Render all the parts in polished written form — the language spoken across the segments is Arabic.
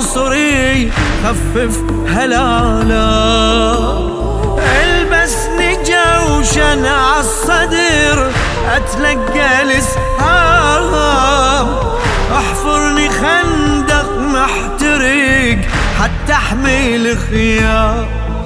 عنصري خفف هلالا، البسني جوشن عالصدر اتلقى الاسهام، احفرني خندق محترق حتى احمل خيام،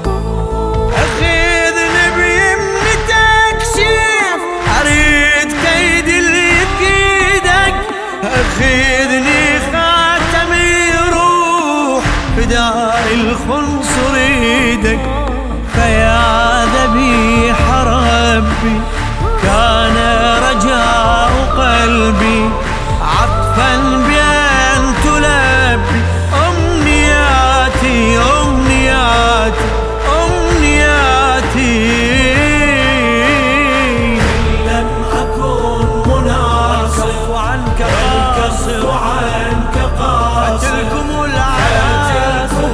اخذني بيمنتك سيف اريد كيد اللي بكيدك، اخذني خاتم يروح فداء الخنصر ايدك، فيا ذبيح ربي كان رجاء قلبي عطفا بأن تلبي أمنياتي أمنياتي أمنياتي. لم أكن مناصر والكف عنك قاصر، قتلكم العناصر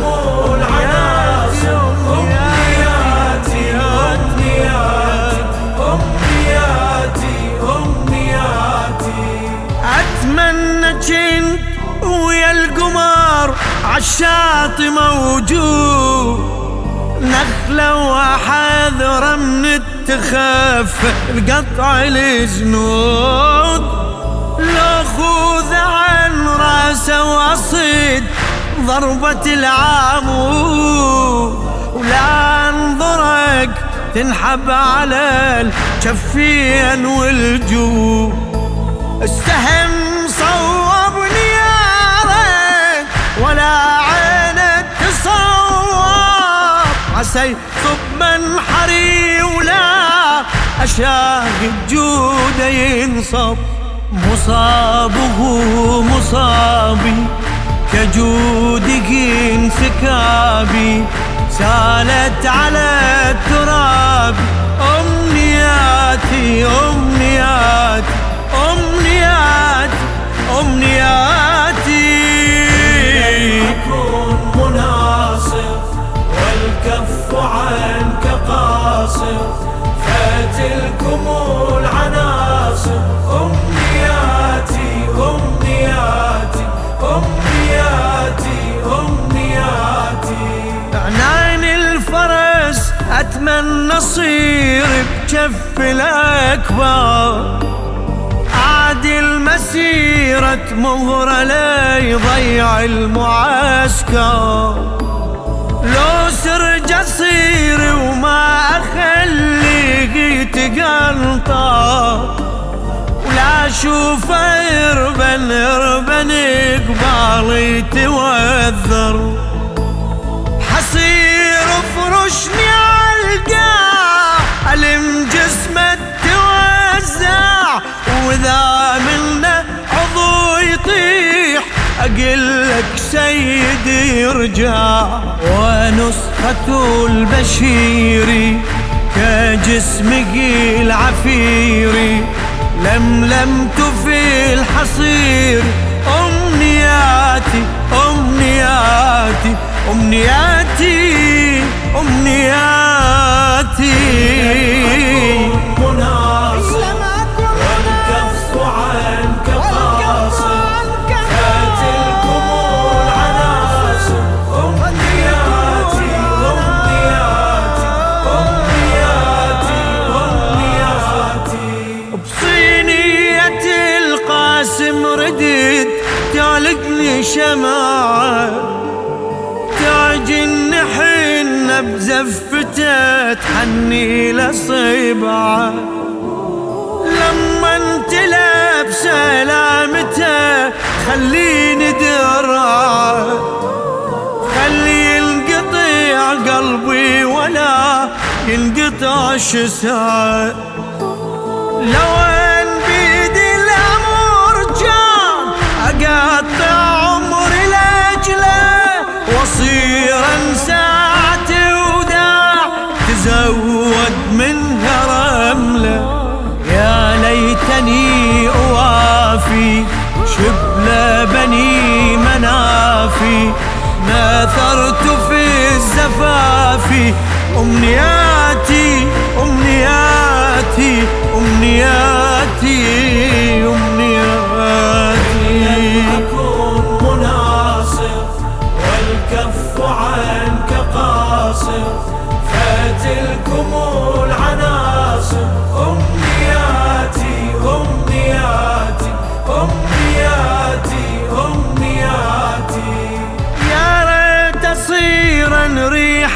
أمنياتي أمنياتي أمنياتي أمنياتي. أتمنى كنت ويا القمر عالشاطئ موجود، نخلة وحذرة من التخفى القطع الجنود، لو خوذ عن راسه واصيد ضربة العمود، ولا انظرك تنحب على الجفين والجود، السهم صوبني يا ريت ولا عينك تصور، عسى يصب منحري ولا أشاهد جوده ينصب، مصابه مصابي كجودك انسكابي، سالت على التراب أمنياتي أمنياتي أمنياتي أمنياتي. أكون مناصر والكف عنك قاصر، فتلكم العناصر أمنياتي أمنياتي أمنياتي أمنياتي. عنان الفرس أتمنى أصير بجف الأكبر، أعدل مسيرة مهرة لا يضيع المعسكر، لو سرج أصير وما أخلي تقنطر، ولا أشوف إربن إربن قبالي توذر، حصير فرشني عالقاع ألم جسمه توزع، وإذا منه عضو يطيح أقلك سيدي يرجع، ونسخة البشيري كجسمك العفيري لملمت في الحصير أمنياتي أمنياتي أمنياتي أمنياتي. مناصر والكف عنك قاصر، فاتلكم العناصر أمنياتي أمنياتي أمنياتي أمنياتي. بصينية القاسم رديت تعلقني شمعة، تاج حنة بزفته تحني لصيبعه، لما انت لابسه سلامته خليني درعه، خلي ينقطع قلبي ولا ينقطع شسعه، لو ان بيدي الامر جان اقطع عمري لاجله، وصيرا ساعتي وداع تزود منها رمله، يا ليتني اوافي شبل بني منافي، ناثرت في الزفاف امنياتي امنياتي امنياتي امنياتي. أكون مناصر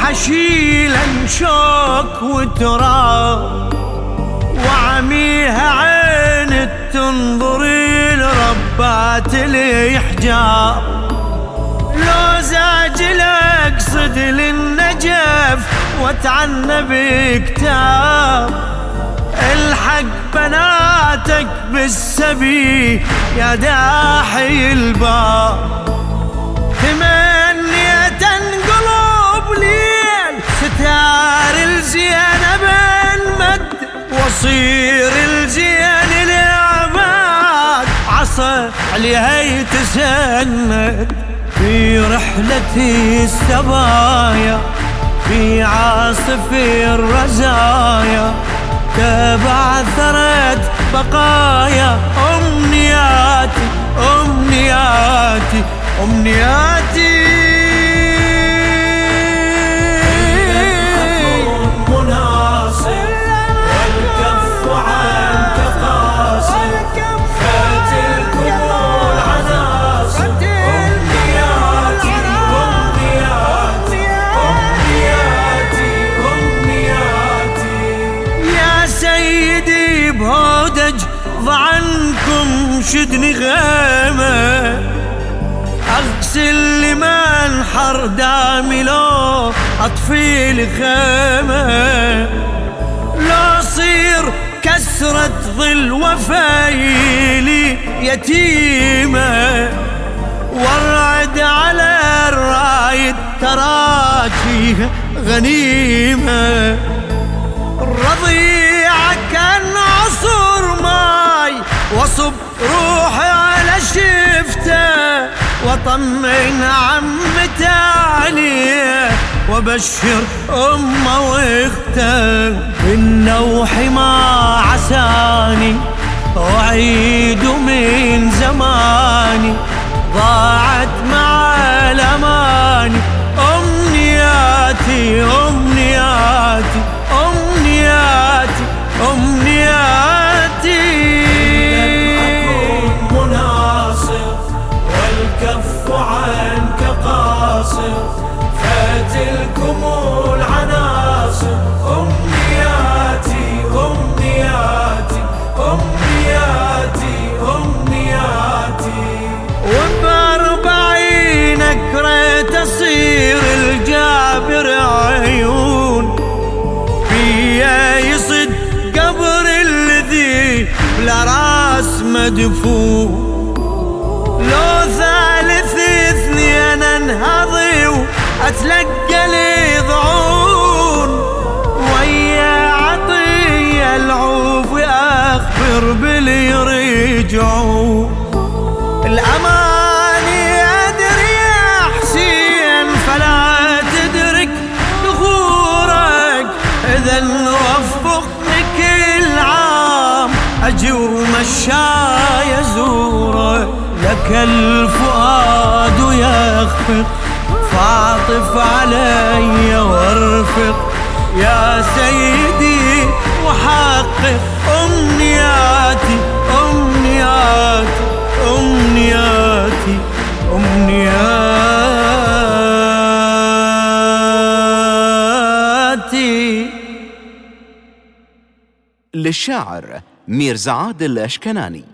حشيلا شوك وتراب، وعميها عين تنظري لربات الإحجاب. لو زاجل أقصد للنجف واتعنى بكتاب، الحق بناتك بالسبي يا داحي الباب. تمنيت انقلب ليل ستار الزينب انمد، وصير الزين العباد عصا عليها يتسند. في رحلة السبايا في عاصف الرزايا تبعثرت بقايا أمنياتي أمنياتي أمنياتي. مناصر والكف عنك قاصر، فتلكم العناصر أمنياتي أمنياتي أمنياتي أمنياتي. يا سيدي بهودج ضعنكم شدني غيمة، أغسل لمن حر دامي لو أطفي الخيمة. لو صير كسرة ظل وفايلي يتيمة، والرعد على الرايد تراكي غنيمة. الرضيعة كان عصر ماي وصب روحي على شفته، وطمن عمته عليه وبشر امه واخته. النوح ما عساني وعيد من زماني، ضاعت مع الاماني امنياتي امنياتي امنياتي امنياتي. مناصر والكف عنك قاصر، فتلكم العناصر أمنياتي أمنياتي أمنياتي أمنياتي. وب40 ريت أصير الجابر عيون، فيا يصد قبر الذي بلا راس مدفون. لو ثالث اثنين انهضي واتلقى لي ضعون، ويا عطية العوف واخبر باللي يرجعون. الاماني ادري يا حسين فلا تدرك ظهورك، اذا نوفقك كل عام اجي ومشاي ازورك. لك الفؤاد يخفق فاعطف علي وارفق يا سيدي، وحقق أمنياتي أمنياتي أمنياتي أمنياتي. للشاعر ميرزا عادل الأشكناني.